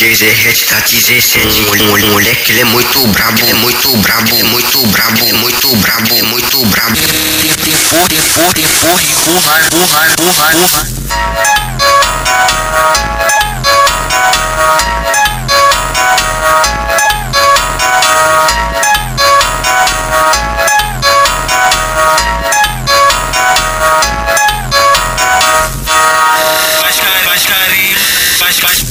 Zerrete tá 17, moleque, ele é muito brabo, é muito brabo, é muito brabo, é muito brabo, é muito brabo. Empurra. Faz carinho, faz.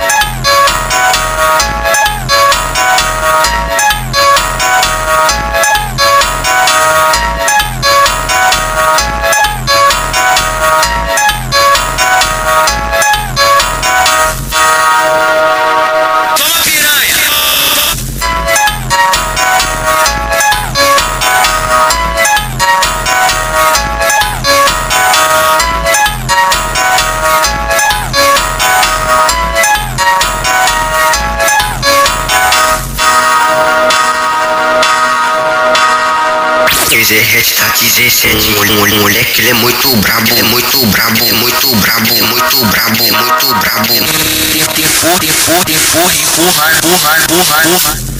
Zerrete tá 17, moleque, ele é muito brabo, é muito brabo, é muito brabo, é muito brabo, é muito brabo. Empurra.